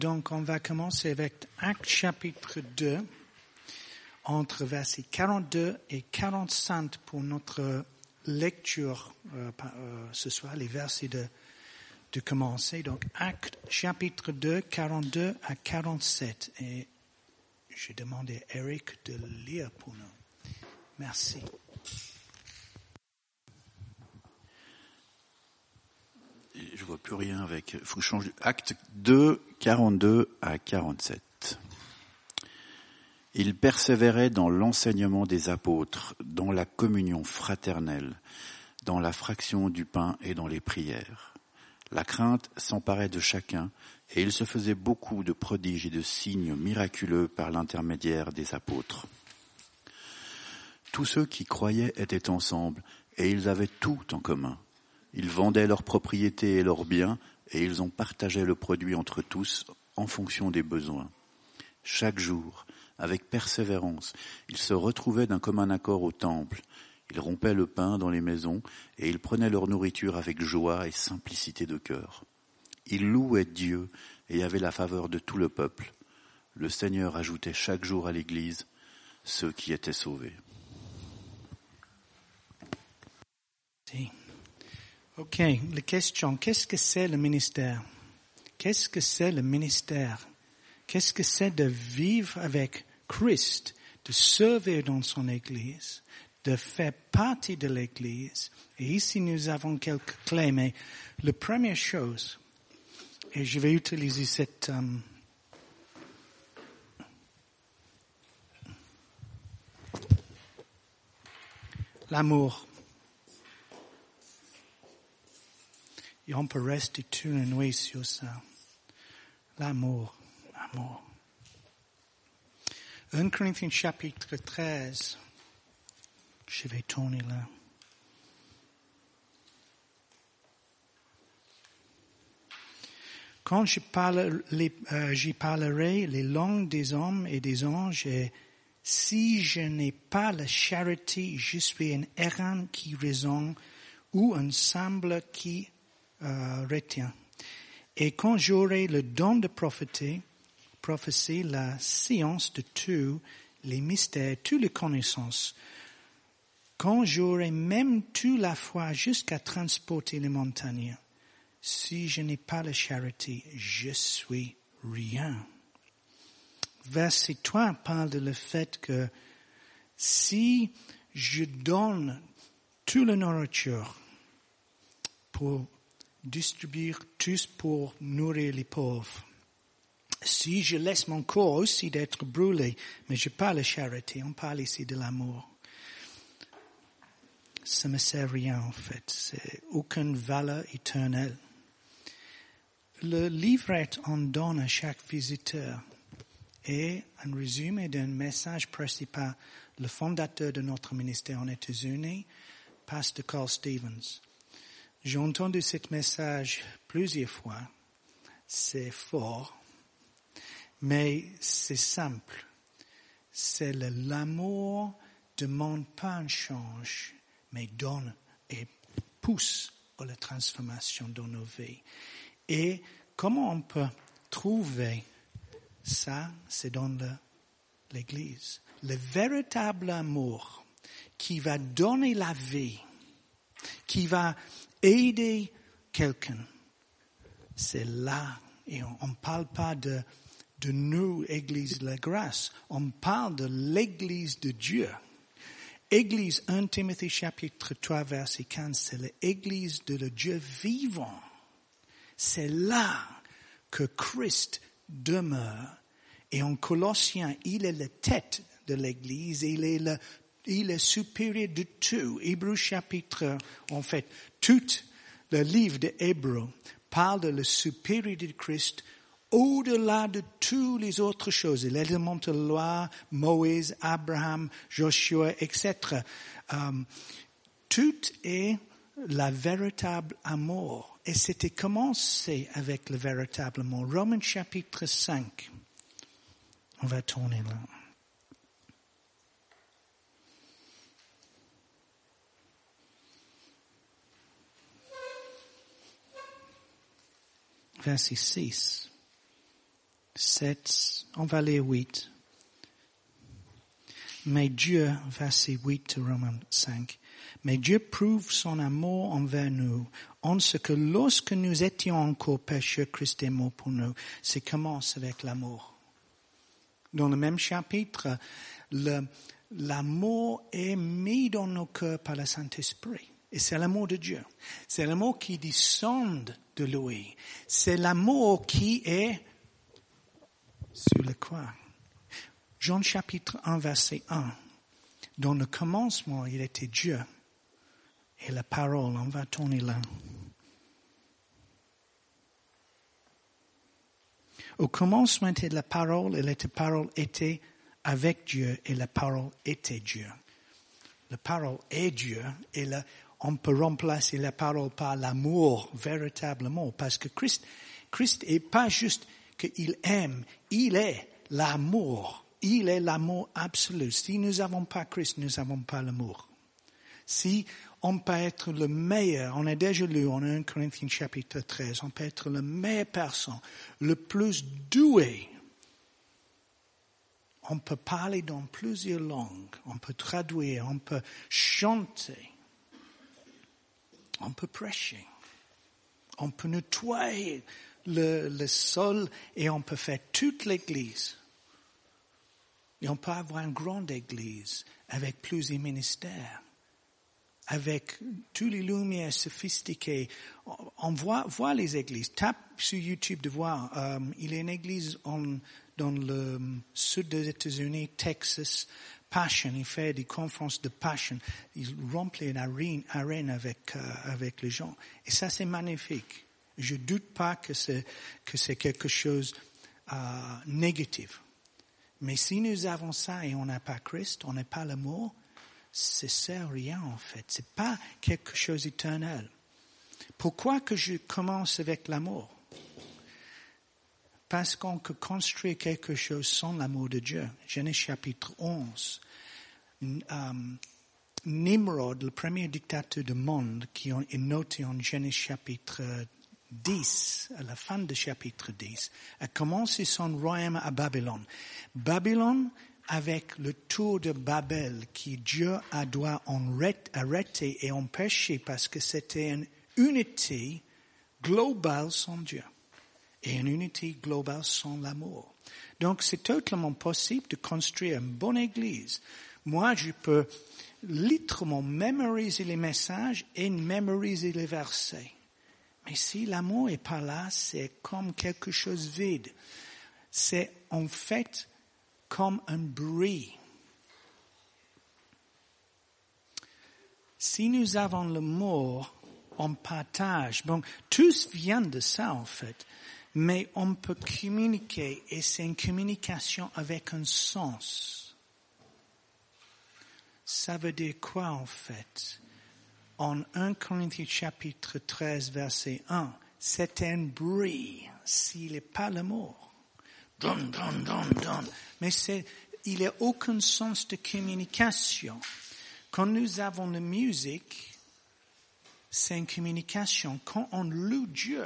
Donc, on va commencer avec Actes chapitre 2, entre versets 42 et 45 pour notre lecture ce soir, les versets de commencer. Donc, Actes chapitre 2, 42 à 47. Et j'ai demandé à Eric de lire pour nous. Merci. Je vois plus rien avec. Il faut que je change. Acte 2, 42 à 47. Il persévérait dans l'enseignement des apôtres, dans la communion fraternelle, dans la fraction du pain et dans les prières. La crainte s'emparait de chacun, et il se faisait beaucoup de prodiges et de signes miraculeux par l'intermédiaire des apôtres. Tous ceux qui croyaient étaient ensemble, et ils avaient tout en commun. Ils vendaient leurs propriétés et leurs biens, et ils en partageaient le produit entre tous en fonction des besoins. Chaque jour, avec persévérance, ils se retrouvaient d'un commun accord au temple. Ils rompaient le pain dans les maisons, et ils prenaient leur nourriture avec joie et simplicité de cœur. Ils louaient Dieu et avaient la faveur de tout le peuple. Le Seigneur ajoutait chaque jour à l'Église ceux qui étaient sauvés. Ok, la question, qu'est-ce que c'est le ministère? Qu'est-ce que c'est le ministère? Qu'est-ce que c'est de vivre avec Christ, de servir dans son Église, de faire partie de l'Église? Et ici, nous avons quelques clés, mais la première chose, et je vais utiliser cette... l'amour. Et on peut rester toute une nuit sur ça. L'amour. 1 Corinthiens chapitre 13. Je vais tourner là. Quand j'y parlerai les langues des hommes et des anges, et si je n'ai pas la charité, je suis un errant qui raisonne ou un semble qui retient. Et quand j'aurai le don de prophétie, la science de tous les mystères, toutes les connaissances, quand j'aurai même toute la foi jusqu'à transporter les montagnes, si je n'ai pas la charité, je suis rien. Verset 3 parle de le fait que si je donne toute la nourriture pour distribuer tous pour nourrir les pauvres, si je laisse mon corps aussi d'être brûlé, mais je parle de charité, on parle ici de l'amour, ça ne me sert à rien en fait, c'est aucune valeur éternelle. Le livret on donne à chaque visiteur est un résumé d'un message prêché par le fondateur de notre ministère aux États-Unis, Pasteur Carl Stevens. J'ai entendu ce message plusieurs fois. C'est fort, mais c'est simple. C'est l'amour demande pas un change, mais donne et pousse à la transformation dans nos vies. Et comment on peut trouver ça? C'est dans l'Église. Le véritable amour qui va donner la vie, qui va aider quelqu'un, c'est là. Et on ne parle pas de nous, Église de la grâce. On parle de l'Église de Dieu. Église 1 Timothée chapitre 3 verset 15, c'est l'Église de le Dieu vivant. C'est là que Christ demeure. Et en Colossiens, il est la tête de l'Église, il est supérieur de tout. Hébreux chapitre, en fait, tout le livre de Hébreux parle de la supériorité de Christ au-delà de toutes les autres choses. L'élément de la loi, Moïse, Abraham, Joshua, etc. Tout est la véritable amour. Et c'était commencé avec le véritable amour. Romains chapitre 5. On va tourner là. Verset 6. 7, on va lire 8. Mais Dieu, verset 8 de Romains 5, mais Dieu prouve son amour envers nous, en ce que lorsque nous étions encore pécheurs, Christ est mort pour nous. Ça commence avec l'amour. Dans le même chapitre, l'amour est mis dans nos cœurs par le Saint-Esprit. Et c'est l'amour de Dieu. C'est l'amour qui descend de lui. C'est l'amour qui est sur le croix. Jean chapitre 1, verset 1. Dans le commencement, il était Dieu. Et la parole, on va tourner là. Au commencement était la parole, et la parole était avec Dieu, et la parole était Dieu. La parole est Dieu, et on peut remplacer la parole par l'amour, véritablement, parce que Christ est pas juste qu'il aime, il est l'amour. Il est l'amour absolu. Si nous n'avons pas Christ, nous n'avons pas l'amour. Si on peut être le meilleur, on a déjà lu en 1 Corinthiens chapitre 13, on peut être la meilleure personne, le plus doué. On peut parler dans plusieurs langues, on peut traduire, on peut chanter, on peut prêcher, on peut nettoyer le sol et on peut faire toute l'église. Et on peut avoir une grande église avec plusieurs ministères, avec toutes les lumières sophistiquées. On voit les églises. Tape sur YouTube de voir. Il y a une église dans le sud des États-Unis, Texas, Passion. Il fait des conférences de Passion. Il remplit une arène avec les gens. Et ça, c'est magnifique. Je doute pas que c'est quelque chose négatif. Mais si nous avons ça et on n'a pas Christ, on n'a pas l'amour, ça sert à rien en fait. C'est pas quelque chose d'éternel. Pourquoi que je commence avec l'amour? Parce qu'on peut construire quelque chose sans l'amour de Dieu. Genèse chapitre 11. Nimrod, le premier dictateur du monde, qui est noté en Genèse chapitre 10, à la fin du chapitre 10, a commencé son royaume à Babylone. Babylone, avec le tour de Babel, qui Dieu a dû arrêter et empêcher parce que c'était une unité globale sans Dieu et une unité globale sans l'amour. Donc c'est totalement possible de construire une bonne église. Moi, je peux littéralement mémoriser les messages et mémoriser les versets. Mais si l'amour est pas là, c'est comme quelque chose de vide. C'est en fait comme un bruit. Si nous avons l'amour, on partage. Bon, tous viennent de ça en fait. Mais on peut communiquer et c'est une communication avec un sens. Ça veut dire quoi en fait? En 1 Corinthiens chapitre 13 verset 1, c'est un bruit s'il n'est pas l'amour. Don. Mais il n'y a aucun sens de communication. Quand nous avons la musique, c'est une communication. Quand on loue Dieu,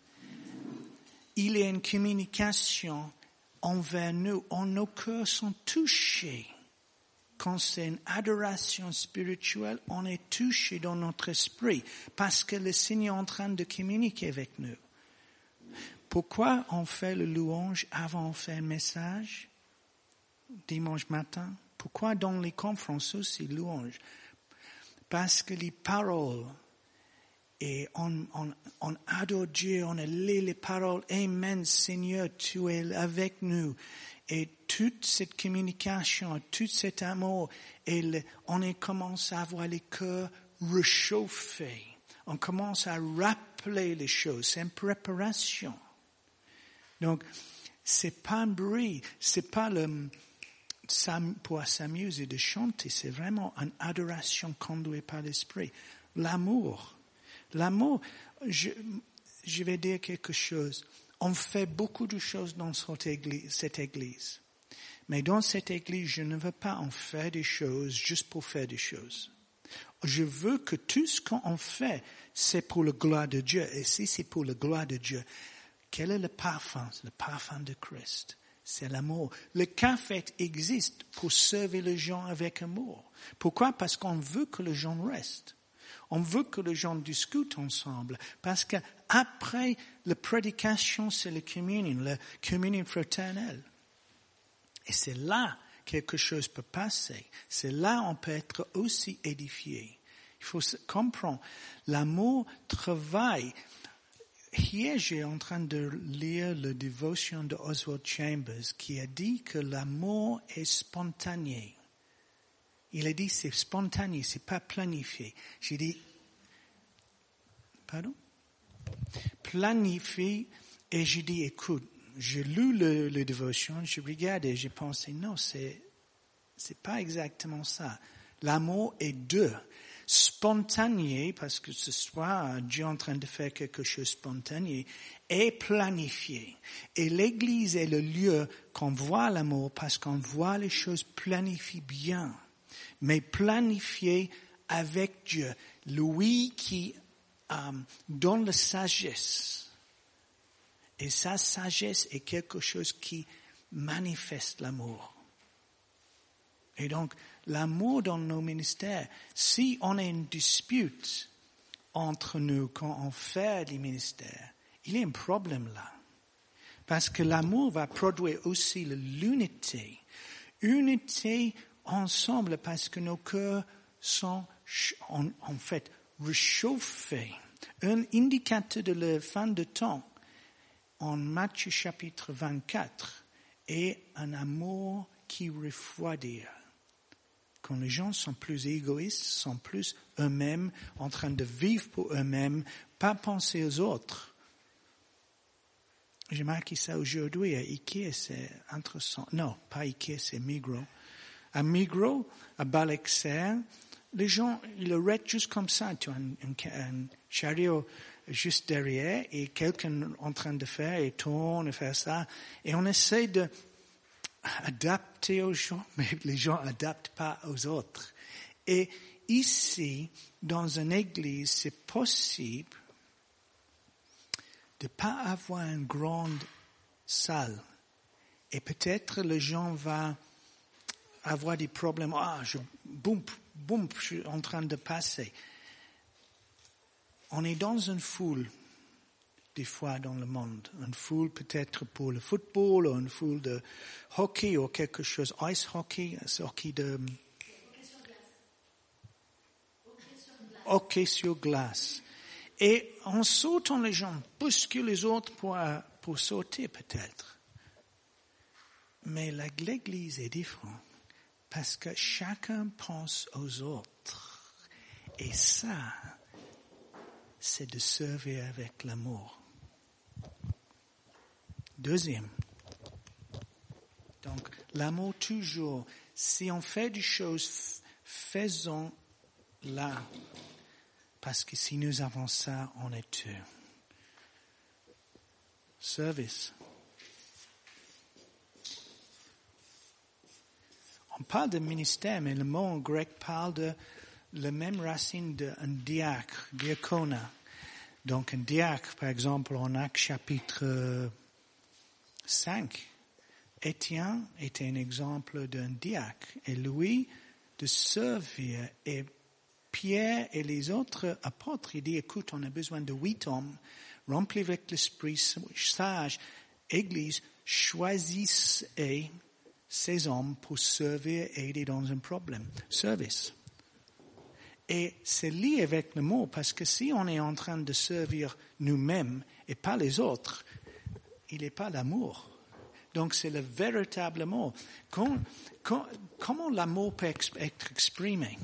il y a une communication envers nous. Nos cœurs sont touchés. Quand c'est une adoration spirituelle, on est touché dans notre esprit parce que le Seigneur est en train de communiquer avec nous. Pourquoi on fait le louange avant on fait un message dimanche matin? Pourquoi dans les conférences aussi louange? Parce que les paroles, et on adore Dieu, on lit les paroles, Amen Seigneur, tu es avec nous. Et toute cette communication, tout cet amour, on commence à avoir les cœurs réchauffés. On commence à rappeler les choses. C'est une préparation. Donc, c'est pas un bruit, c'est pas pour s'amuser de chanter, c'est vraiment une adoration conduite par l'esprit. L'amour, je vais dire quelque chose. On fait beaucoup de choses dans cette église. Mais dans cette église, je ne veux pas en faire des choses juste pour faire des choses. Je veux que tout ce qu'on fait, c'est pour la gloire de Dieu. Et si c'est pour la gloire de Dieu, Quel est le parfum? Le parfum de Christ. C'est l'amour. Le café existe pour servir les gens avec amour. Pourquoi? Parce qu'on veut que les gens restent. On veut que les gens discutent ensemble. Parce que après la prédication, c'est la communion fraternelle. Et c'est là quelque chose peut passer. C'est là on peut être aussi édifié. Il faut comprendre. L'amour travaille. Hier, j'ai en train de lire la dévotion de Oswald Chambers qui a dit que l'amour est spontané. Il a dit c'est spontané, c'est pas planifié. J'ai dit, pardon? Planifié, et j'ai dit, écoute, j'ai lu le dévotion, je regardais, j'ai pensé, non, c'est pas exactement ça. L'amour est deux. Spontané, parce que ce soir, Dieu est en train de faire quelque chose de spontané, et planifié. Et l'Église est le lieu qu'on voit l'amour parce qu'on voit les choses planifiées bien, mais planifiées avec Dieu. Lui qui donne la sagesse. Et sa sagesse est quelque chose qui manifeste l'amour. Et donc, l'amour dans nos ministères, si on a une dispute entre nous quand on fait les ministères, il y a un problème là. Parce que l'amour va produire aussi l'unité. Unité ensemble parce que nos cœurs sont en fait réchauffés. Un indicateur de la fin de temps en Matthieu chapitre 24 est un amour qui refroidit. Quand les gens sont plus égoïstes, sont plus eux-mêmes, en train de vivre pour eux-mêmes, pas penser aux autres. J'ai marqué ça aujourd'hui à Ikea, c'est intéressant. Non, pas Ikea, c'est Migros. À Migros, à Balexer, les gens, ils arrêtent juste comme ça. Tu as un chariot juste derrière et quelqu'un en train de faire, et tourne, et faire ça. Et on essaie de adapter aux gens, mais les gens n'adaptent pas aux autres. Et ici, dans une église, c'est possible de pas avoir une grande salle. Et peut-être les gens vont avoir des problèmes. Boum, je suis en train de passer. On est dans une foule, des fois dans le monde. Une foule peut-être pour le football, ou une foule de hockey, ou quelque chose. Ice hockey, hockey de... Hockey sur glace. Et en sautant, les gens bousculent les autres pour sauter peut-être. Mais l'église est différente. Parce que chacun pense aux autres. Et ça, c'est de servir avec l'amour. Deuxième. Donc, l'amour toujours. Si on fait des choses, faisons-la. Parce que si nous avons ça, on est heureux. Service. On parle de ministère, mais le mot en grec parle de la même racine d'un diacre, diacona. Donc un diacre, par exemple, en Actes chapitre 5, Étienne était un exemple d'un diacre. Et lui, de servir, et Pierre et les autres apôtres, il dit, écoute, on a besoin de 8 hommes, remplis avec l'esprit sage, Église, choisissez ces hommes pour servir et aider dans un problème. Service. Et c'est lié avec le mot, parce que si on est en train de servir nous-mêmes et pas les autres, il n'est pas l'amour. Donc c'est le véritable amour. Comment l'amour peut être exprimé?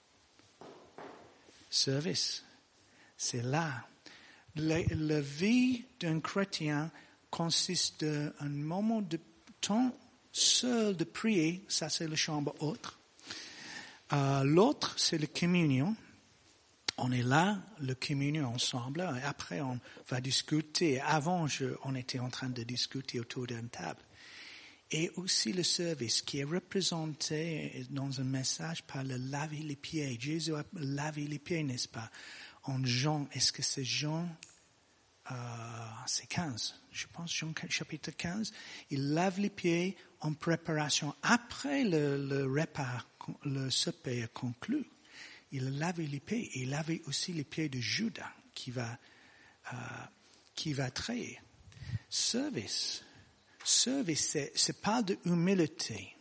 Service. C'est là. La vie d'un chrétien consiste d'un moment de temps seul de prier, ça c'est la chambre haute. L'autre, c'est la communion. On est là, la communion ensemble, et après on va discuter. Avant, on était en train de discuter autour d'une table. Et aussi le service qui est représenté dans un message par le laver les pieds. Jésus a lavé les pieds, n'est-ce pas? En Jean, est-ce que c'est Jean c'est 15, je pense, Jean chapitre 15, il lave les pieds en préparation. Après le repas, le souper est conclu, il lave les pieds. Il lave aussi les pieds de Judas qui va trahir. Service, c'est pas de humilité.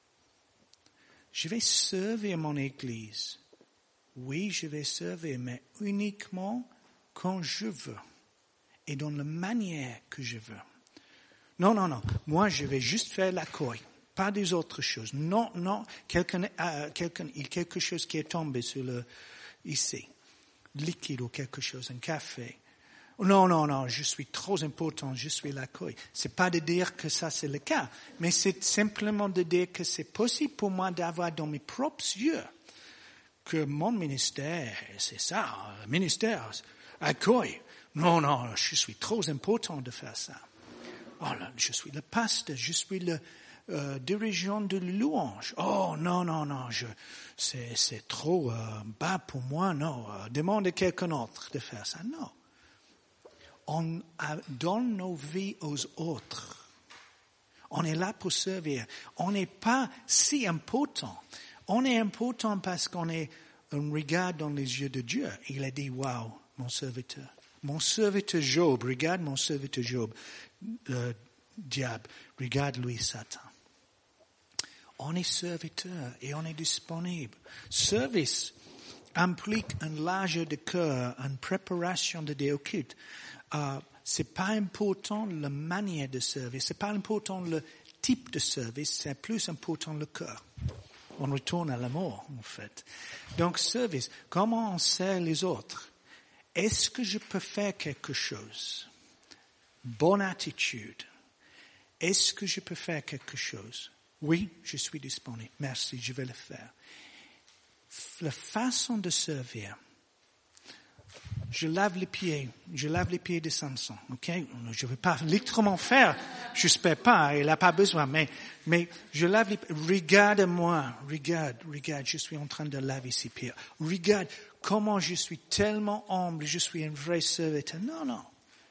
Je vais servir mon église. Oui, je vais servir, mais uniquement quand je veux et dans la manière que je veux. Non. Moi, je vais juste faire l'accueil, pas des autres choses. Non. Il y a quelque chose qui est tombé ici. Liquide ou quelque chose, un café. Non, je suis trop important, je suis l'accueil. C'est pas de dire que ça c'est le cas, mais c'est simplement de dire que c'est possible pour moi d'avoir dans mes propres yeux que mon ministère, c'est ça, ministère, accueil. Non, je suis trop important de faire ça. Oh là, je suis le pasteur, je suis le dirigeant de louange. Oh non, c'est trop bas pour moi, non. Demande à quelqu'un d'autre de faire ça, non. On donne nos vies aux autres. On est là pour servir. On n'est pas si important. On est important parce qu'on regarde dans les yeux de Dieu. Il a dit, waouh, mon serviteur. Mon serviteur Job, regarde mon serviteur Job. Diable, regarde-lui Satan. On est serviteur et on est disponible. Service implique un largeur de cœur, une préparation de Dieu occulte. C'est pas important la manière de service, c'est pas important le type de service, c'est plus important le cœur. On retourne à l'amour, en fait. Donc, service, comment on sert les autres? Est-ce que je peux faire quelque chose? Bonne attitude. Est-ce que je peux faire quelque chose? Oui, je suis disponible. Merci, je vais le faire. La façon de servir. Je lave les pieds de Samson, ok? Je ne vais pas littéralement faire, j'espère pas, il n'a pas besoin, mais je lave les pieds. Regarde-moi, regarde, je suis en train de laver ses pieds. Regarde comment je suis tellement humble, je suis un vrai serviteur. Non.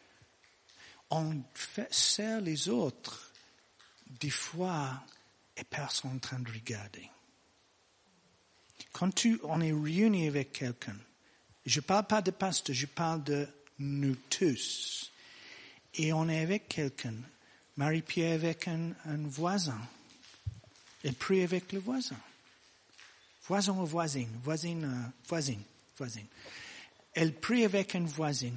On sert les autres, des fois, et personne en train de regarder. Quand on est réuni avec quelqu'un, je parle pas de pasteur, je parle de nous tous. Et on est avec quelqu'un. Marie-Pierre avec un voisin. Elle prie avec le voisin. Voisin ou voisine? Voisine. Elle prie avec une voisine.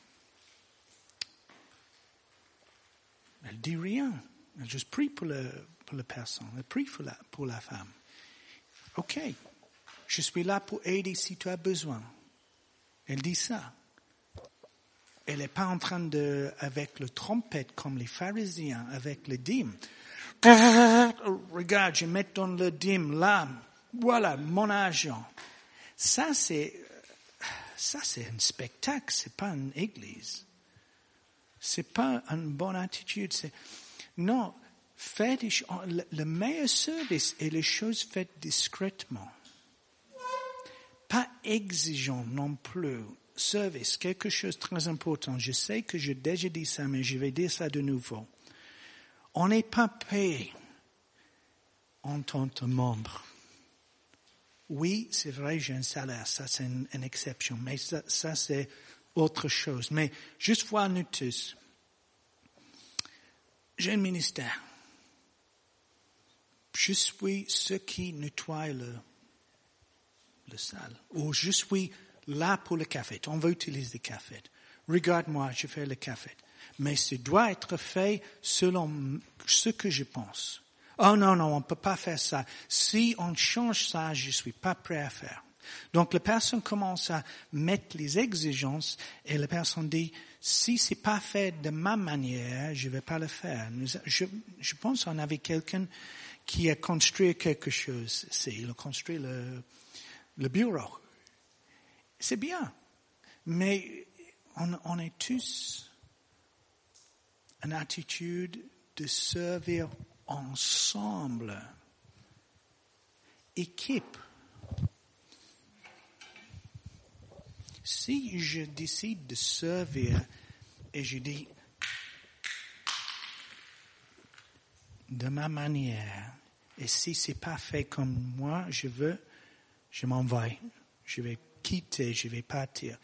Elle dit rien. Elle juste prie pour la personne. Elle prie pour la femme. OK. Je suis là pour aider si tu as besoin. Elle dit ça. Elle n'est pas en train avec le trompette comme les pharisiens, avec le dîme. Regarde, je mets dans le dîme là. Voilà, mon argent. Ça c'est un spectacle, c'est pas une église. C'est pas une bonne attitude. Non, le meilleur service est les choses faites discrètement. Pas exigeant non plus. Service, quelque chose de très important. Je sais que j'ai déjà dit ça, mais je vais dire ça de nouveau. On n'est pas payé en tant que membre. Oui, c'est vrai, j'ai un salaire, ça c'est une exception, mais ça c'est autre chose. Mais juste voir nous tous. J'ai un ministère. Je suis ceux qui nettoient le salle. Ou je suis là pour le café. On va utiliser le café. Regarde-moi, je fais le café. Mais ça doit être fait selon ce que je pense. Oh non, on ne peut pas faire ça. Si on change ça, je suis pas prêt à faire. Donc la personne commence à mettre les exigences et la personne dit, si c'est pas fait de ma manière, je vais pas le faire. Je pense qu'on avait quelqu'un qui a construit quelque chose. Il a construit le bureau. C'est bien. Mais on est tous une attitude de servir ensemble. Équipe. Si je décide de servir et je dis, de ma manière, et si c'est pas fait comme moi je veux, je m'en vais, je vais quitter, je vais partir.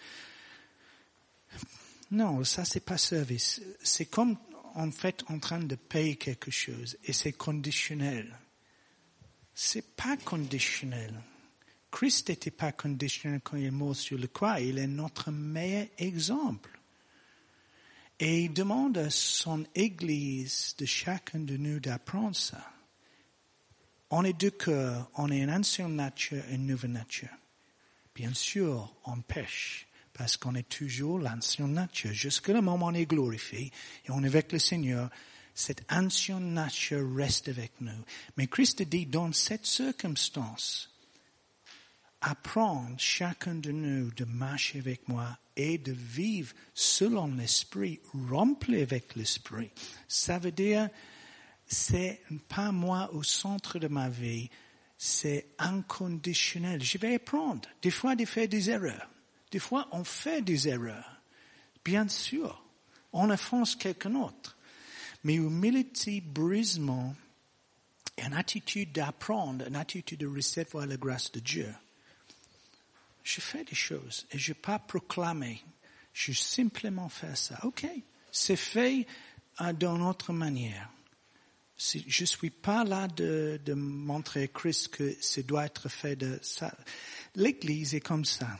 Non, ça c'est pas service. C'est comme en fait en train de payer quelque chose et c'est conditionnel. C'est pas conditionnel. Christ n'était pas conditionnel quand il est mort sur le croix. Il est notre meilleur exemple. Et il demande à son Église, de chacun de nous, d'apprendre ça. On est deux cœurs, on est une ancienne nature et une nouvelle nature. Bien sûr, on pêche, parce qu'on est toujours l'ancienne nature. Jusqu'à le moment où on est glorifié et on est avec le Seigneur, cette ancienne nature reste avec nous. Mais Christ dit, dans cette circonstance, apprendre chacun de nous de marcher avec moi et de vivre selon l'Esprit, rempli avec l'Esprit. Ça veut dire, c'est pas moi au centre de ma vie, c'est inconditionnel. Je vais apprendre, des fois de faire des erreurs. Des fois on fait des erreurs. Bien sûr, on offense quelqu'un d'autre. Mais humilité, brisement, une attitude d'apprendre, une attitude de recevoir la grâce de Dieu. Je fais des choses et je ne vais pas proclamer. Je simplement fais ça. Ok, c'est fait d'une autre manière. Je suis pas là de montrer à Christ que ça doit être fait de ça. L'Église est comme ça.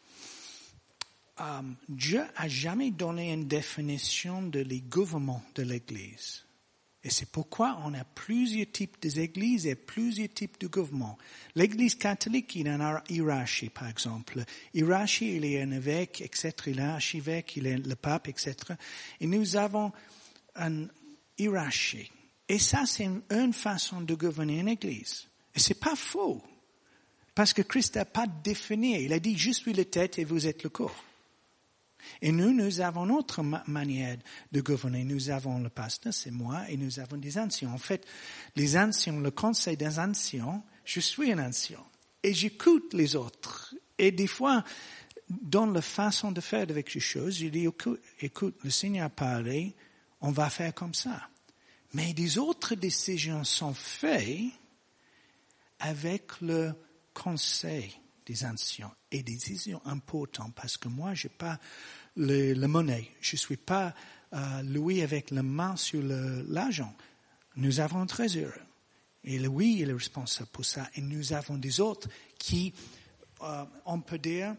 Dieu a jamais donné une définition de les gouvernements de l'Église. Et c'est pourquoi on a plusieurs types d'églises et plusieurs types de gouvernements. L'Église catholique, il y a une hiérarchie, par exemple. Hiérarchie, il y a un évêque, etc. Il y a un archevêque, il y a le pape, etc. Et nous avons une hiérarchie. Et ça, c'est une façon de gouverner une Église. Et c'est pas faux. Parce que Christ n'a pas défini. Il a dit, je suis la tête et vous êtes le corps. Et nous avons notre manière de gouverner. Nous avons le pasteur, c'est moi, et nous avons des anciens. En fait, les anciens, le conseil des anciens, je suis un ancien. Et j'écoute les autres. Et des fois, dans la façon de faire avec les choses, je dis, écoute, le Seigneur a parlé, on va faire comme ça. Mais des autres décisions sont faites avec le conseil des anciens et des décisions importantes parce que moi, je n'ai pas la monnaie. Je ne suis pas Louis avec la main sur l'argent. Nous avons un trésor. Et Louis est le responsable pour ça. Et nous avons des autres qui, on peut dire,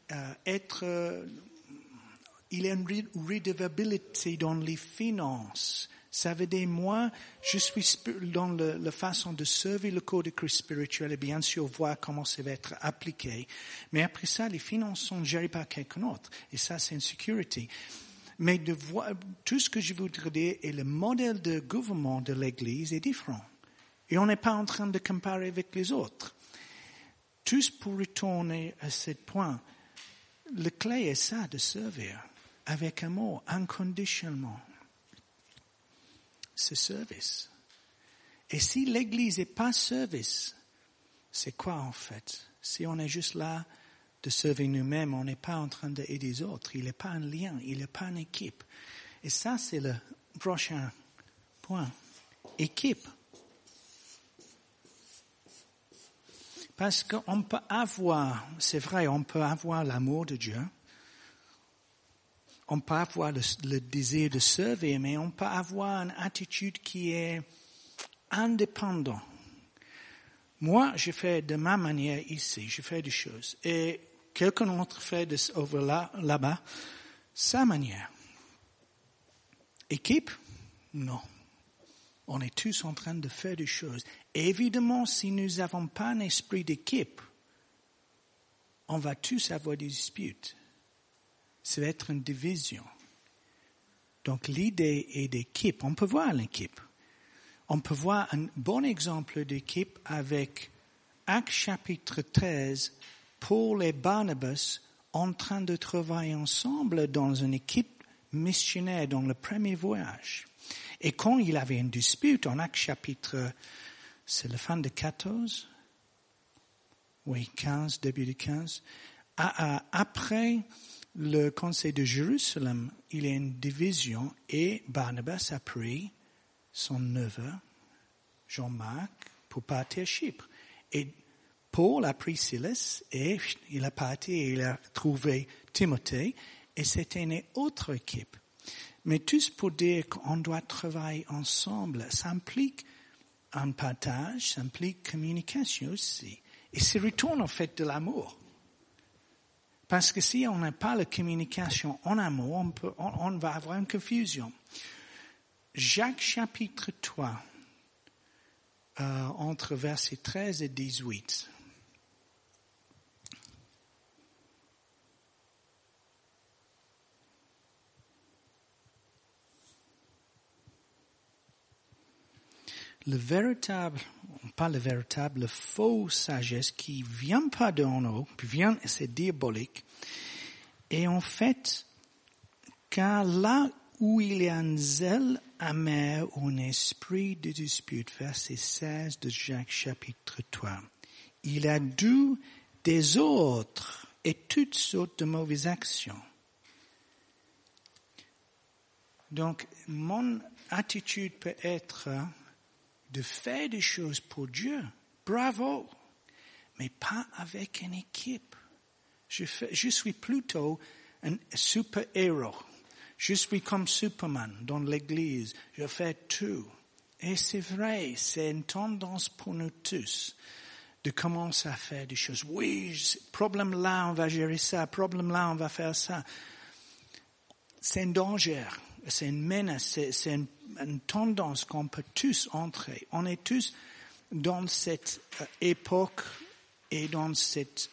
il y a une redevabilité dans les finances. Ça veut dire, moi, je suis dans la façon de servir le corps de Christ spirituel et bien sûr voir comment ça va être appliqué. Mais après ça, les finances sont gérées par quelqu'un d'autre. Et ça, c'est une sécurité. Mais de voir, tout ce que je voudrais dire est le modèle de gouvernement de l'Église est différent. Et on n'est pas en train de comparer avec les autres. Tous pour retourner à ce point, la clé est ça, de servir avec amour, inconditionnellement. C'est service. Et si l'Église n'est pas service, c'est quoi en fait? Si on est juste là de servir nous-mêmes, on n'est pas en train d'aider les autres. Il n'est pas un lien, il n'est pas une équipe. Et ça, c'est le prochain point. Équipe. Parce qu'on peut avoir, c'est vrai, on peut avoir l'amour de Dieu. On peut avoir le désir de servir, mais on peut avoir une attitude qui est indépendante. Moi, je fais de ma manière ici, je fais des choses. Et quelqu'un d'autre fait là-bas, sa manière. Équipe? Non. On est tous en train de faire des choses. Et évidemment, si nous n'avons pas un esprit d'équipe, on va tous avoir des disputes. Ça va être une division. Donc l'idée est d'équipe. On peut voir l'équipe. On peut voir un bon exemple d'équipe avec Actes chapitre 13, Paul et Barnabas en train de travailler ensemble dans une équipe missionnaire dans le premier voyage. Et quand il avait une dispute en Actes chapitre, c'est la fin de 14, oui, 15, début de 15, après le conseil de Jérusalem, il y a une division et Barnabas a pris son neveu, Jean-Marc, pour partir à Chypre. Et Paul a pris Silas et il a parti et il a trouvé Timothée et c'était une autre équipe. Mais tout pour dire qu'on doit travailler ensemble, ça implique un partage, ça implique communication aussi. Et ça retourne en fait de l'amour. Parce que si on n'a pas la communication en amour, on va avoir une confusion. Jacques chapitre 3, entre versets 13 et 18. Le faux sagesse qui vient pas d'en haut, puis vient, c'est diabolique. Et en fait, car là où il y a un zèle amer ou un esprit de dispute, verset 16 de Jacques chapitre 3, il a du désordre et toutes sortes de mauvaises actions. Donc, mon attitude peut être de faire des choses pour Dieu. Bravo. Mais pas avec une équipe. Je suis plutôt un super-héros. Je suis comme Superman dans l'église. Je fais tout. Et c'est vrai, c'est une tendance pour nous tous de commencer à faire des choses. Oui, problème là, on va gérer ça. Problème là, on va faire ça. C'est un danger. C'est une menace, c'est une tendance qu'on peut tous entrer. On est tous dans cette époque et dans cet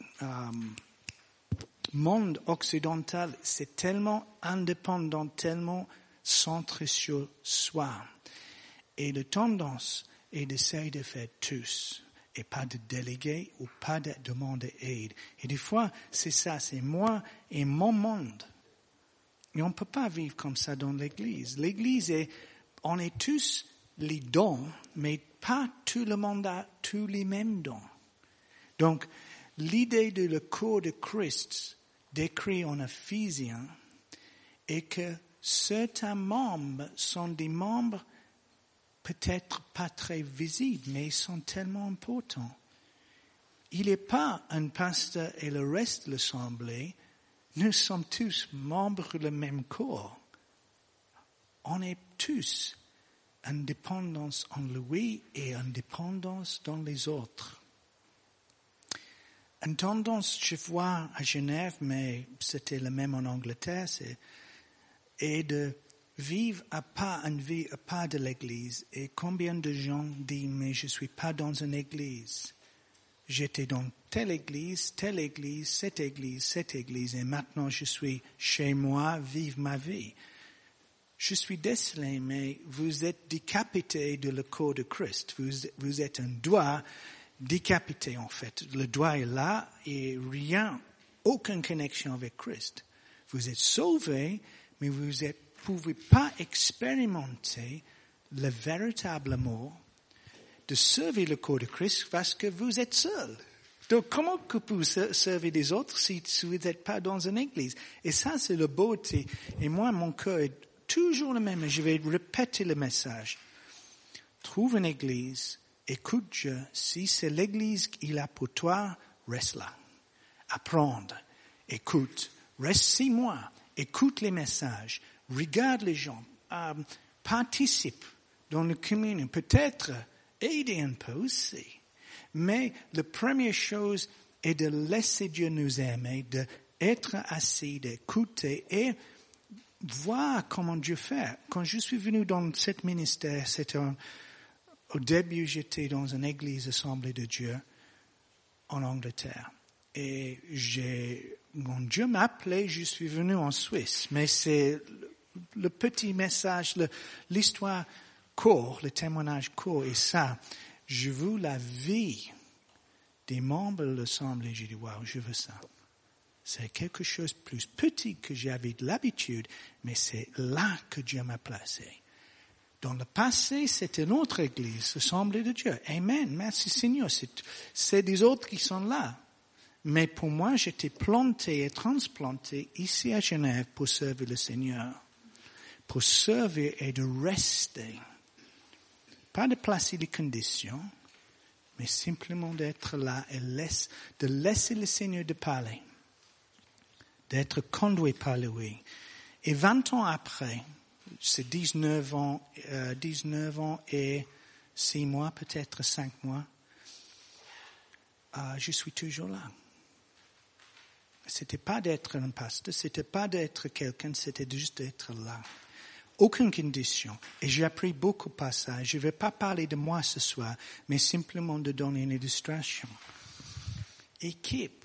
monde occidental. C'est tellement indépendant, tellement centré sur soi. Et la tendance est d'essayer de faire tous et pas de déléguer ou pas de demander aide. Et des fois, c'est ça, c'est moi et mon monde. Et on ne peut pas vivre comme ça dans l'Église. L'Église on est tous les dons, mais pas tout le monde a tous les mêmes dons. Donc, l'idée de le corps de Christ décrit en Ephésiens est que certains membres sont des membres peut-être pas très visibles, mais ils sont tellement importants. Il n'est pas un pasteur et le reste de l'assemblée. Nous sommes tous membres du même corps. On est tous en dépendance en lui et en dépendance dans les autres. Une tendance, je vois à Genève, mais c'était le même en Angleterre, est de vivre à pas de l'église. Et combien de gens disent, mais je suis pas dans une église. J'étais dans telle église, cette église, et maintenant je suis chez moi, vivre ma vie. Je suis désolé, mais vous êtes décapité de le corps de Christ. Vous êtes un doigt décapité, en fait. Le doigt est là et aucune connexion avec Christ. Vous êtes sauvé, mais vous ne pouvez pas expérimenter le véritable amour de servir le corps de Christ parce que vous êtes seul. Donc, comment que vous servez des autres si vous n'êtes pas dans une église? Et ça, c'est la beauté. Et moi, mon cœur est toujours le même. Et je vais répéter le message. Trouve une église, écoute Dieu. Si c'est l'église qu'il a pour toi, reste là. Apprendre. Écoute. Reste 6 mois. Écoute les messages. Regarde les gens. Participe dans la communion. Peut-être aider un peu aussi. Mais la première chose est de laisser Dieu nous aimer, d'être assis, d'écouter et voir comment Dieu fait. Quand je suis venu dans ce ministère, au début, j'étais dans une église assemblée de Dieu en Angleterre. Et quand Dieu m'a appelé, je suis venu en Suisse. Mais c'est le petit message, l'histoire court, le témoignage court, et ça, je veux la vie des membres de l'Assemblée. J'ai dit, waouh, je veux ça. C'est quelque chose de plus petit que j'avais de l'habitude, mais c'est là que Dieu m'a placé. Dans le passé, c'était une autre église, l'Assemblée de Dieu. Amen. Merci Seigneur. C'est des autres qui sont là. Mais pour moi, j'étais planté et transplanté ici à Genève pour servir le Seigneur. Pour servir et de rester. Pas de placer des conditions, mais simplement d'être là et de laisser le Seigneur de parler. D'être conduit par lui. Et 20 ans après, c'est 19 ans et 6 mois, peut-être 5 mois, je suis toujours là. C'était pas d'être un pasteur, c'était pas d'être quelqu'un, c'était juste d'être là. Aucune condition. Et j'ai appris beaucoup par ça. Je ne vais pas parler de moi ce soir, mais simplement de donner une illustration. Équipe.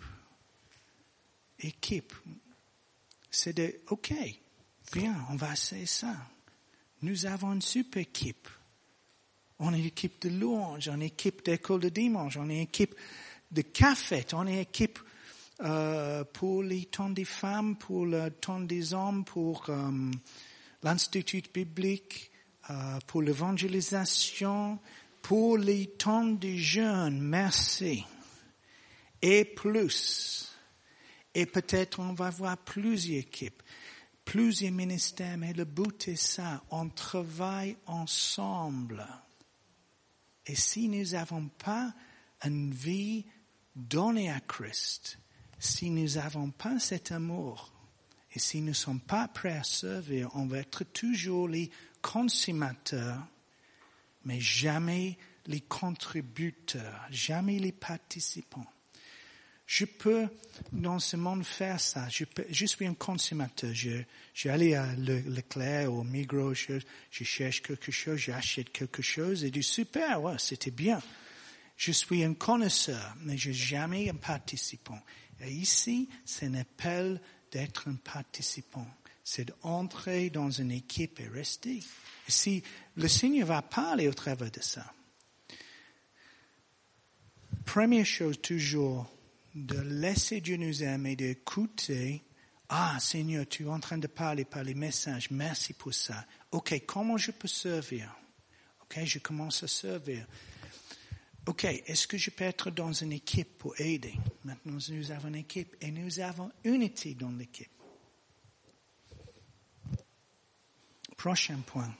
C'est de, OK, viens, on va essayer ça. Nous avons une super équipe. On est une équipe de louange, on est une équipe d'école de dimanche, on est une équipe de café, on est une équipe pour les temps des femmes, pour le temps des hommes, pour l'Institut biblique, pour l'évangélisation, pour les temps des jeunes, merci. Et plus. Et peut-être on va voir plusieurs équipes, plusieurs ministères, mais le but est ça, on travaille ensemble. Et si nous n'avons pas une vie donnée à Christ, si nous n'avons pas cet amour, et si nous ne sommes pas prêts à servir, on va être toujours les consommateurs, mais jamais les contributeurs, jamais les participants. Je peux, dans ce monde, faire ça. Je suis un consommateur. Je allais à Leclerc ou au Migros, je cherche quelque chose, j'achète quelque chose et je dis super, ouais, c'était bien. Je suis un connaisseur, mais je suis jamais un participant. Et ici, c'est un appel d'être un participant. C'est d'entrer dans une équipe et rester. Et si le Seigneur va parler au travers de ça. Première chose, toujours, de laisser Dieu nous aimer, d'écouter. Ah, Seigneur, tu es en train de parler par les messages. Merci pour ça. OK, comment je peux servir? OK, je commence à servir. OK, est-ce que je peux être dans une équipe pour aider? Maintenant, nous avons une équipe et nous avons unité dans l'équipe. Prochain point.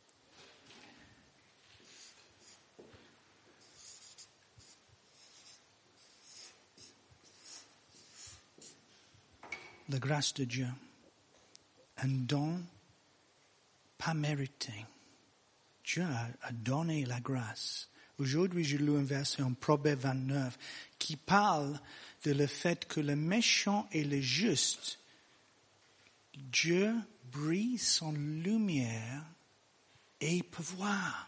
La grâce de Dieu, un don pas mérité. Dieu a donné la grâce. Aujourd'hui, je lis un verset en Proverbe 29 qui parle de le fait que le méchant et le juste, Dieu brille son lumière et il peut voir.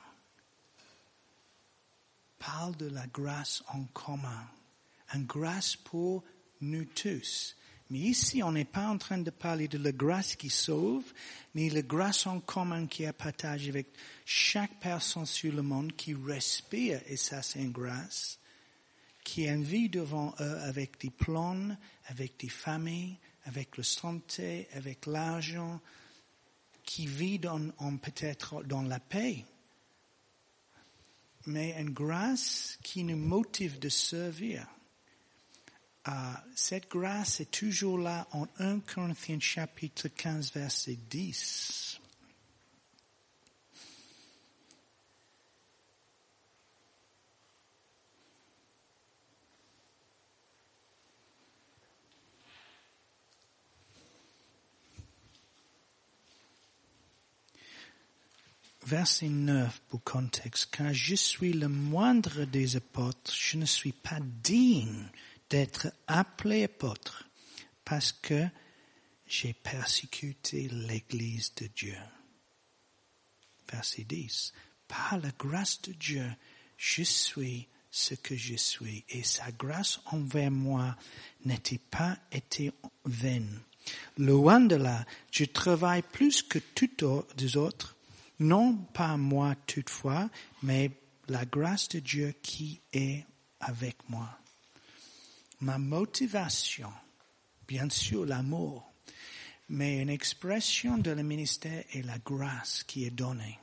Parle de la grâce en commun. Une grâce pour nous tous. Mais ici, on n'est pas en train de parler de la grâce qui sauve, ni la grâce en commun qui est partagée avec chaque personne sur le monde qui respire, et ça c'est une grâce, qui a une vie devant eux avec des plans, avec des familles, avec la santé, avec l'argent, qui vit peut-être dans la paix. Mais une grâce qui nous motive de servir. Cette grâce est toujours là en 1 Corinthiens chapitre 15 verset 10. Verset 9 pour contexte. Car je suis le moindre des apôtres, je ne suis pas digne d'être appelé apôtre parce que j'ai persécuté l'Église de Dieu. Verset 10. Par la grâce de Dieu, je suis ce que je suis et sa grâce envers moi n'était pas été vaine. Loin de là, je travaille plus que tous les autres, non pas moi toutefois, mais la grâce de Dieu qui est avec moi. Ma motivation, bien sûr l'amour, mais une expression de le ministère est la grâce qui est donnée.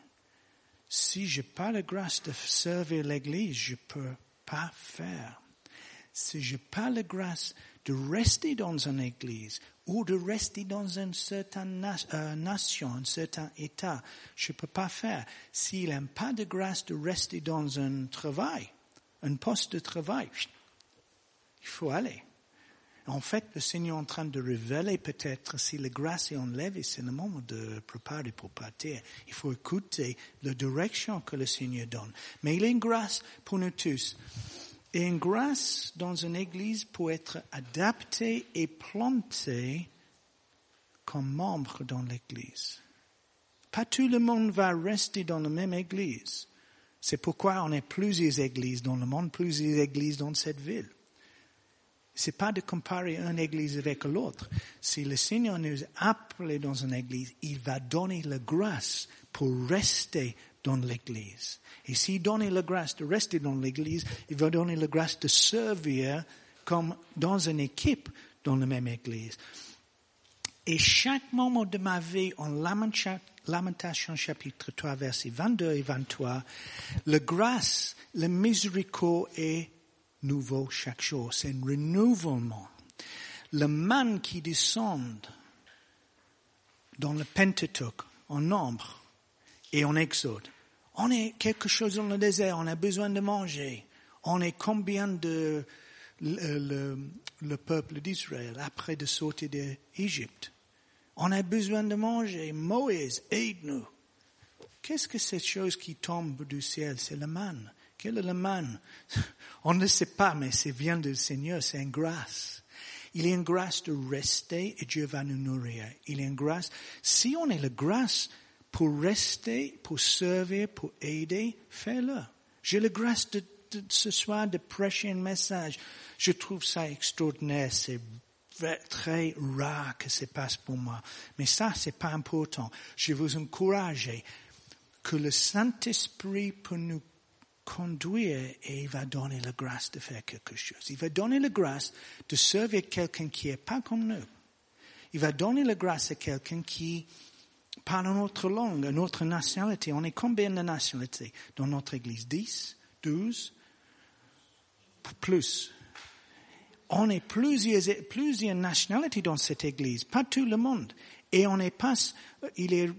Si je n'ai pas la grâce de servir l'Église, je ne peux pas faire. Si je n'ai pas la grâce de rester dans une église ou de rester dans une certaine nation, un certain état, je ne peux pas faire. S'il n'a pas de grâce de rester dans un travail, un poste de travail, il faut aller. En fait, le Seigneur est en train de révéler peut-être si la grâce est enlevée, c'est le moment de préparer pour partir. Il faut écouter la direction que le Seigneur donne. Mais il y a une grâce pour nous tous. Et une grâce dans une église peut être adaptée et plantée comme membre dans l'église. Pas tout le monde va rester dans la même église. C'est pourquoi on a plusieurs églises dans le monde, plusieurs églises dans cette ville. C'est pas de comparer une église avec l'autre. Si le Seigneur nous a appelés dans une église, il va donner la grâce pour rester dans l'église. Et s'il donne la grâce de rester dans l'église, il va donner la grâce de servir comme dans une équipe dans la même église. Et chaque moment de ma vie, en Lamentation chapitre 3, versets 22 et 23, la grâce, la miséricorde est nouveau chaque jour. C'est un renouvellement. Le manne qui descend dans le Pentateuque, en nombre et en Exode. On est quelque chose dans le désert, on a besoin de manger. On est combien de le peuple d'Israël après de sortir d'Égypte? On a besoin de manger. Moïse, aide-nous. Qu'est-ce que cette chose qui tombe du ciel? C'est le manne. Quel est le manne? On ne sait pas, mais c'est vient du Seigneur, c'est une grâce. Il y a une grâce de rester et Dieu va nous nourrir. Il y a une grâce. Si on a la grâce pour rester, pour servir, pour aider, fais-le. J'ai la grâce de ce soir de prêcher un message. Je trouve ça extraordinaire. C'est très rare que ça passe pour moi. Mais ça, c'est pas important. Je vous encourage que le Saint-Esprit peut nous conduire et il va donner la grâce de faire quelque chose. Il va donner la grâce de servir quelqu'un qui est pas comme nous. Il va donner la grâce à quelqu'un qui parle une autre langue, une autre nationalité. On est combien de nationalités dans notre église? 10, 12, plus. On est plusieurs nationalités dans cette église, pas tout le monde. Et on est pas, il y a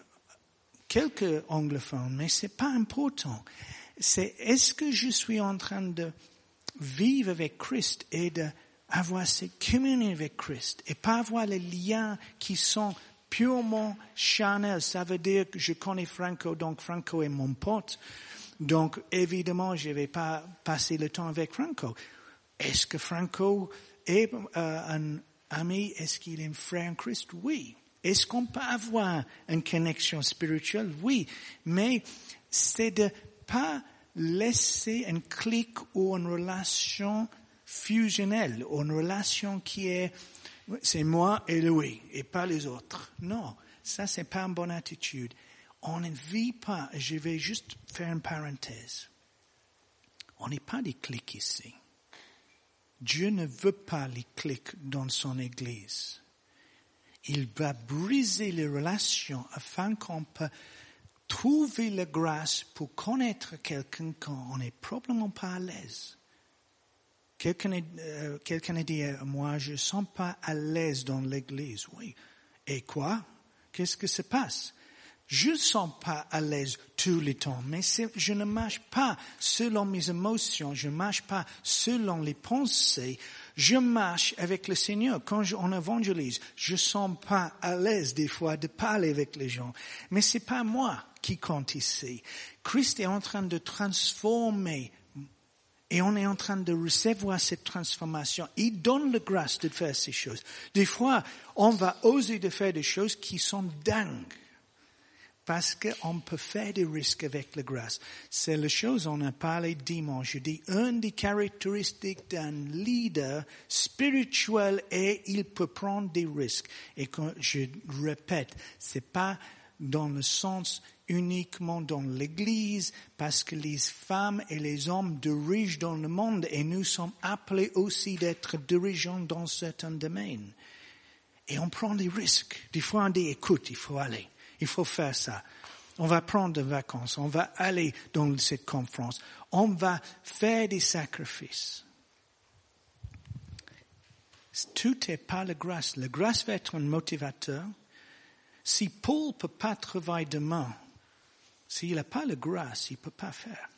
quelques anglophones, mais c'est pas important. C'est est-ce que je suis en train de vivre avec Christ et d'avoir cette communion avec Christ et pas avoir les liens qui sont purement charnels. Ça veut dire que je connais Franco, donc Franco est mon pote. Donc évidemment, je vais pas passer le temps avec Franco. Est-ce que Franco est un ami? Est-ce qu'il est un frère en Christ? Oui. Est-ce qu'on peut avoir une connexion spirituelle? Oui. Mais c'est de pas laisser un clic ou une relation fusionnelle, ou une relation qui est c'est moi et lui et pas les autres. Non, ça c'est pas une bonne attitude. On ne vit pas, je vais juste faire une parenthèse. On n'est pas des clics ici. Dieu ne veut pas les clics dans son église. Il va briser les relations afin qu'on peut trouver la grâce pour connaître quelqu'un quand on n'est probablement pas à l'aise. Quelqu'un a dit, moi je ne sens pas à l'aise dans l'église. Oui. Et quoi? Qu'est-ce que se passe? Je ne sens pas à l'aise tout le temps, mais je ne marche pas selon mes émotions, je ne marche pas selon les pensées, je marche avec le Seigneur. Quand on évangélise, je ne sens pas à l'aise des fois de parler avec les gens, mais c'est pas moi qui compte ici. Christ est en train de transformer et on est en train de recevoir cette transformation. Il donne la grâce de faire ces choses. Des fois, on va oser de faire des choses qui sont dingues. Parce qu'on peut faire des risques avec la grâce. C'est la chose, on a parlé dimanche. Je dis, une des caractéristiques d'un leader spirituel est il peut prendre des risques. Et quand je répète, c'est pas dans le sens uniquement dans l'église, parce que les femmes et les hommes dirigent dans le monde et nous sommes appelés aussi d'être dirigeants dans certains domaines. Et on prend des risques. Des fois on dit, écoute, il faut aller. Il faut faire ça. On va prendre des vacances. On va aller dans cette conférence. On va faire des sacrifices. Tout est par la grâce. La grâce va être un motivateur. Si Paul peut pas travailler demain, s'il n'a pas la grâce, il peut pas faire.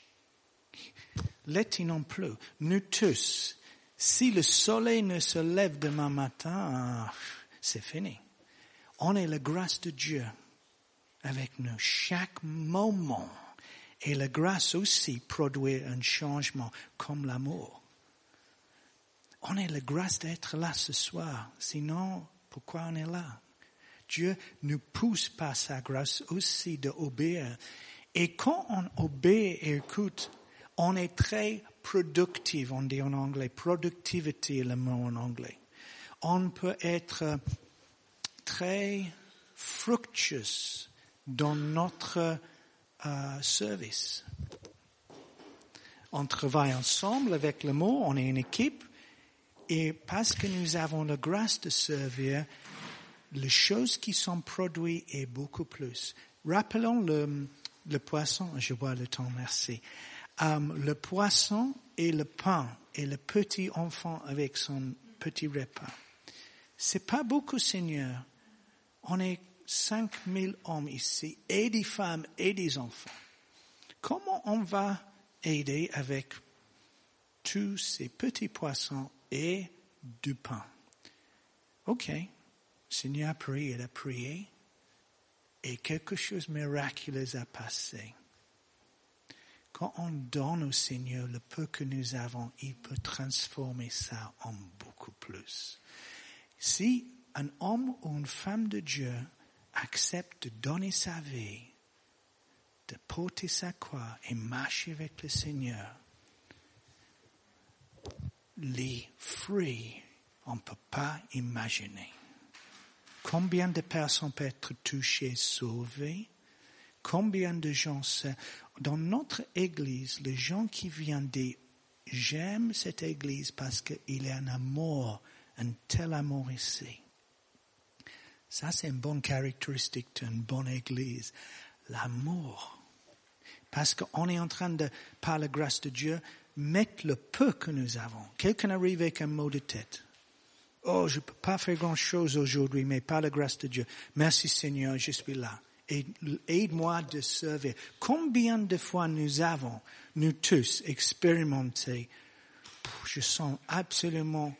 Letty non plus. Nous tous, si le soleil ne se lève demain matin, c'est fini. On est la grâce de Dieu avec nous chaque moment. Et la grâce aussi produit un changement comme l'amour. On est la grâce d'être là ce soir. Sinon, pourquoi on est là? Dieu nous pousse par sa grâce aussi d'obéir. Et quand on obéit et écoute, on est très productif, on dit en anglais. Productivity est le mot en anglais. On peut être très fructueux dans notre service. On travaille ensemble avec l'amour, on est une équipe, et parce que nous avons la grâce de servir, les choses qui sont produites est beaucoup plus. Rappelons le poisson, je vois le temps, merci. Le poisson et le pain et le petit enfant avec son petit repas. C'est pas beaucoup, Seigneur. On est 5000 hommes ici, et des femmes et des enfants. Comment on va aider avec tous ces petits poissons et du pain? Ok, Seigneur a prié, il a prié, et quelque chose de miraculeux a passé. Quand on donne au Seigneur le peu que nous avons, il peut transformer ça en beaucoup plus. Si un homme ou une femme de Dieu accepte de donner sa vie, de porter sa croix et marcher avec le Seigneur, les fruits, on ne peut pas imaginer. Combien de personnes peuvent être touchées, sauvées? Combien de gens, dans notre église, les gens qui viennent dire, j'aime cette église parce qu'il y a un amour, un tel amour ici. Ça, c'est une bonne caractéristique d'une bonne église. L'amour. Parce qu'on est en train de, par la grâce de Dieu, mettre le peu que nous avons. Quelqu'un arrive avec un mot de tête. Oh, je ne peux pas faire grand-chose aujourd'hui, mais par la grâce de Dieu. Merci Seigneur, je suis là. Aide-moi de servir. Combien de fois nous avons, nous tous, expérimenté, je sens absolument...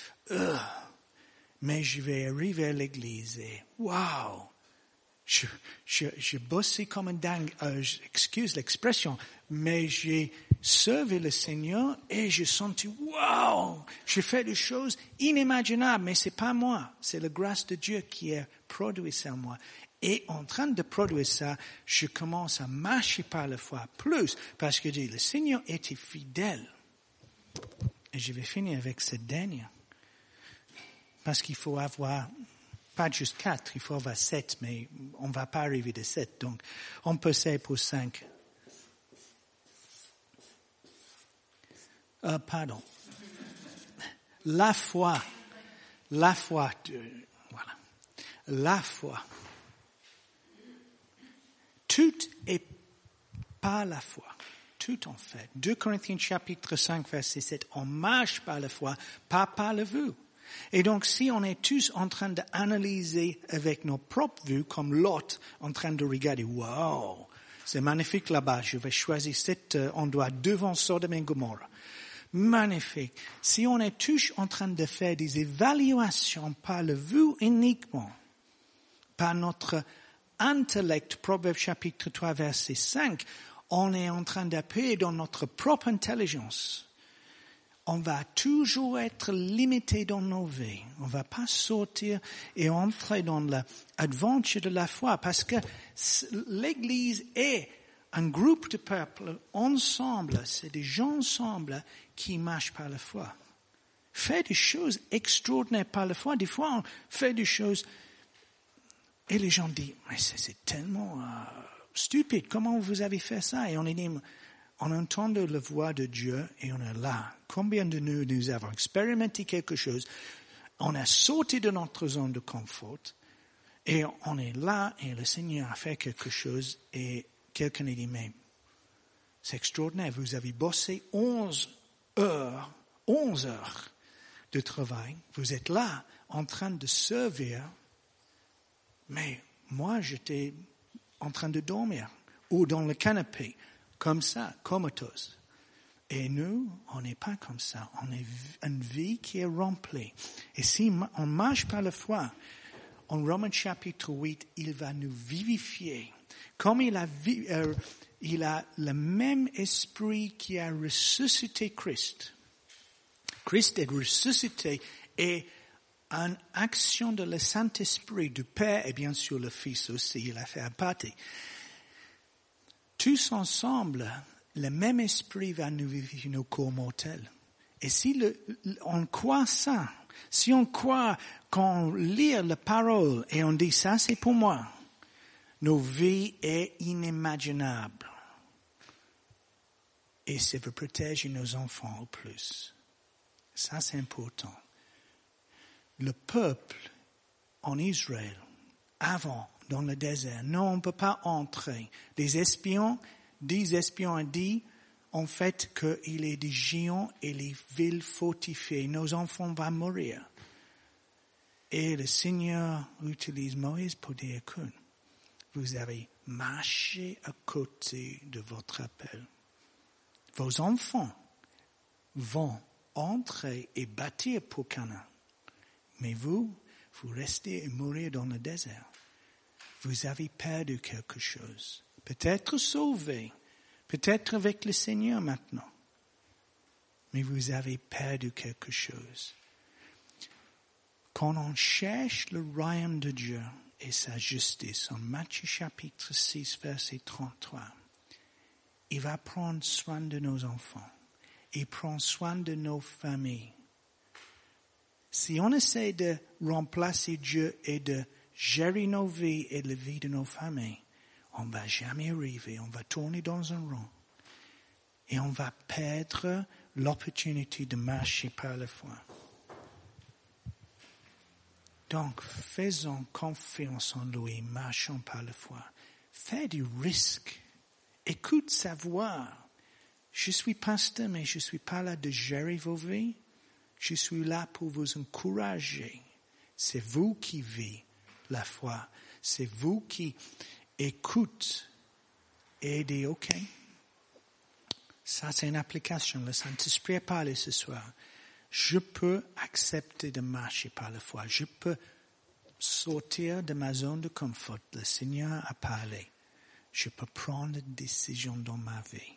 mais je vais arriver à l'église et waouh, je bossais comme un dingue, excuse l'expression, mais j'ai servi le Seigneur et j'ai senti waouh, j'ai fait des choses inimaginables, mais c'est pas moi, c'est la grâce de Dieu qui a produit ça en moi. Et en train de produire ça, je commence à marcher par la foi plus, parce que le Seigneur était fidèle. Et je vais finir avec cette dernière. Parce qu'il faut avoir, pas juste 4, il faut avoir 7, mais on ne va pas arriver de 7. Donc, on peut essayer pour 5. Pardon. La foi. La foi. Voilà. La foi. Tout est par la foi. Tout en fait. 2 Corinthiens chapitre 5, verset 7. On marche par la foi, pas par la vue. Et donc, si on est tous en train d'analyser avec nos propres vues, comme Lot, en train de regarder, wow, c'est magnifique là-bas, je vais choisir cet endroit devant Sodome et Gomorrhe. Magnifique. Si on est tous en train de faire des évaluations par la vue uniquement, par notre intellect, Proverbe chapitre 3, verset 5, on est en train d'appuyer dans notre propre intelligence. On va toujours être limité dans nos vies. On va pas sortir et entrer dans l'aventure de la foi parce que l'Église est un groupe de peuples ensemble. C'est des gens ensemble qui marchent par la foi. Faire des choses extraordinaires par la foi. Des fois, on fait des choses et les gens disent, mais c'est tellement stupide. Comment vous avez fait ça? Et on dit, on entend la voix de Dieu et on est là. Combien de nous avons expérimenté quelque chose? On a sorti de notre zone de confort et on est là et le Seigneur a fait quelque chose et quelqu'un a dit, mais c'est extraordinaire, vous avez bossé 11 heures de travail, vous êtes là en train de servir, mais moi j'étais en train de dormir ou dans le canapé, comme ça, comatose. Et nous, on n'est pas comme ça. On est une vie qui est remplie. Et si on marche par la foi, en Romains chapitre 8, il va nous vivifier. Comme il a le même esprit qui a ressuscité Christ. Christ est ressuscité et en action de le Saint-Esprit, du Père et bien sûr le Fils aussi, il a fait un partie. Tous ensemble, le même esprit va nous vivifier nos corps mortels. Et si on croit ça, si on croit qu'on lit la parole et on dit ça c'est pour moi, nos vies est inimaginable. Et ça veut protéger nos enfants au plus. Ça c'est important. Le peuple en Israël, avant, dans le désert, non, on ne peut pas entrer. Les espions, 10 espions ont dit, en fait, qu'il y a des géants et les villes fortifiées. Nos enfants vont mourir. Et le Seigneur utilise Moïse pour dire, écoute, vous avez marché à côté de votre appel. Vos enfants vont entrer et bâtir pour Canaan. Mais vous restez et mourir dans le désert. Vous avez perdu quelque chose. Peut-être sauvé, peut-être avec le Seigneur maintenant. Mais vous avez perdu quelque chose. Quand on cherche le royaume de Dieu et sa justice, en Matthieu chapitre 6, verset 33, il va prendre soin de nos enfants. Il prend soin de nos familles. Si on essaie de remplacer Dieu et de gérer nos vies et la vie de nos familles, on ne va jamais arriver. On va tourner dans un rond. Et on va perdre l'opportunité de marcher par la foi. Donc, faisons confiance en lui, marchons par la foi. Fais du risque. Écoute sa voix. Je suis pasteur, mais je ne suis pas là de gérer vos vies. Je suis là pour vous encourager. C'est vous qui vivez la foi. C'est vous qui écoutez et dites, OK, ça c'est une application. Le Saint-Esprit a parlé ce soir. Je peux accepter de marcher par la foi. Je peux sortir de ma zone de confort. Le Seigneur a parlé. Je peux prendre des décisions dans ma vie.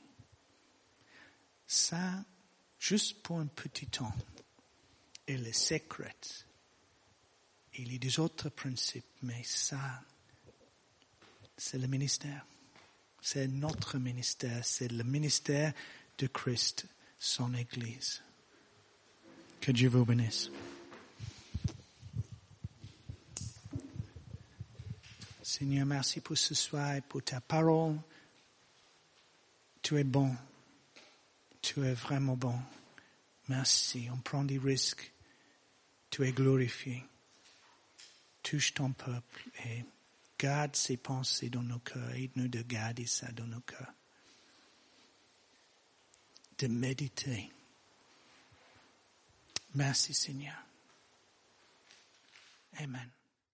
Ça, juste pour un petit temps. Et le secret, il y a des autres principes, mais ça, c'est le ministère. C'est notre ministère, c'est le ministère de Christ, son Église. Que Dieu vous bénisse. Seigneur, merci pour ce soir et pour ta parole. Tu es bon. Tu es vraiment bon. Merci. On prend des risques. Tu es glorifié. Touche ton peuple et garde ses pensées dans nos cœurs. Aide-nous de garder ça dans nos cœurs. De méditer. Merci Seigneur. Amen.